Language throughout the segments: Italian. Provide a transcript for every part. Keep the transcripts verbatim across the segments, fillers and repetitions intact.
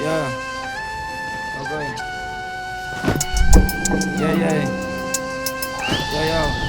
Yeah. Ok. Yeah, yeah. Yeah,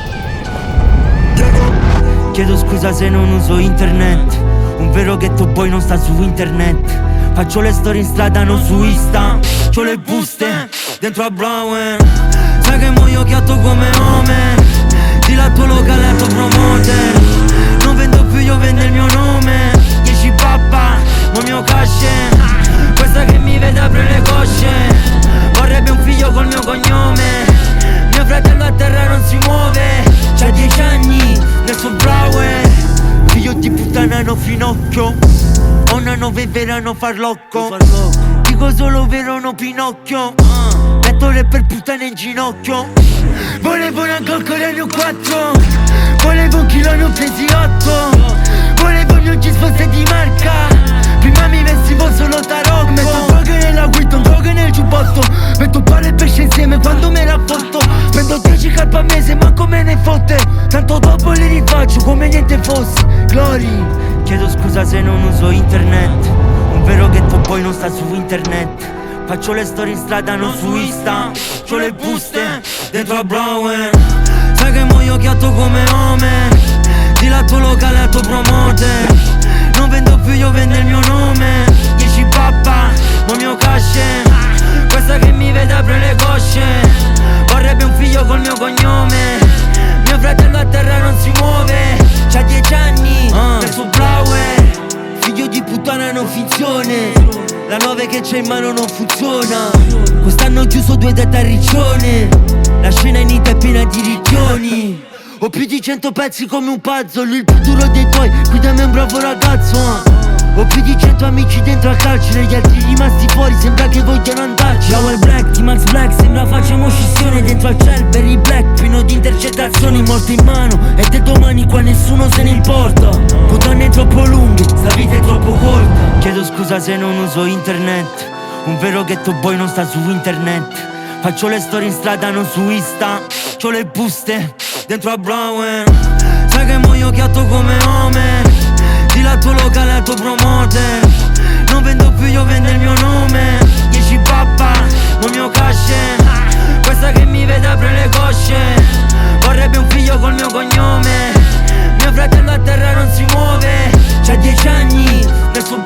yeah. Chiedo scusa se non uso internet. Un vero ghetto boy non sta su internet. Faccio le storie in strada, non su Insta. C'ho le buste dentro a Brown. Sai che muoio chiatto come Homer. Di là tuo locale a tuo promoter. Non vendo più, io vendo il mio nome. Dieci pappa, mo mio casce. Questa che mi vede apre le cosce. Vorrebbe un figlio col mio cognome. Mio fratello a terra non si muove. C'ha dieci anni nel suo Brown. Figlio di puttana no finocchio. O nano verano farlocco. Dico solo vero no Pinocchio. Mettore per puttana in ginocchio. Volevo una coccola ne ho quattro. Volevo un chilo ne ho presi otto. Volevo gli occhi sposti di marca. Prima mi vestivo solo tarocco. Metto droghe nella guida, droghe nel giubbotto. Metto pane e pesce insieme quando me la foto. Prendo dieci calpe a mese ma come ne fotte. Tanto dopo li rifaccio come niente fosse. Glory. Chiedo scusa se non uso internet. Un vero ghetto boy non sta su internet. Faccio le storie in strada, non su Insta. C'ho le buste dentro a Brown. Sai che muoio chiatto come Homer. Di là tuo locale al tuo promoter. Non vendo più, io vendo il mio nome. Dieci pappa, mo mio casce. Questa che mi vede apre le cosce. Vorrebbe un figlio col mio cognome. Mio fratello a terra non si muove. C'ha dieci anni, uh. nel suo Brown. Figlio di puttana non finzione. La nove che c'è in mano non funziona. Quest'anno ho chiuso due date a Riccione. La scena in Ita è piena di ricchioni. Ho più di cento pezzi come un pazzo. Lui il più duro dei tuoi, qui da me è un bravo ragazzo, eh. Ho più di cento amici dentro al carcere. Gli altri rimasti fuori, sembra che vogliano andarci. Ciao il Black, T-Max Black, sembra facciamo scissione. Dentro al Celberry Black, pieno di intercettazioni. Morto in mano, e te domani qua nessuno se ne importa. Condanne troppo lunghe, sta vita è troppo corta. Chiedo scusa se non uso internet. Un vero ghetto boy non sta su internet. Faccio le storie in strada, non su Insta. C'ho le buste dentro a Brown. Sai che muoio chiatto come Homer. Di là tuo locale al tuo promoter. Non vendo più, io vendo il mio nome. Dieci pappa, mo mio casce. Questa che mi vede apre le cosce. Vorrebbe un figlio col mio cognome. Mio fratello a terra non si muove. C'ha dieci anni nel suo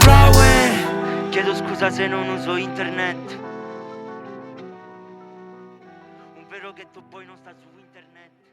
Brown. Chiedo scusa se non uso internet. Un vero ghetto boy non sta su internet.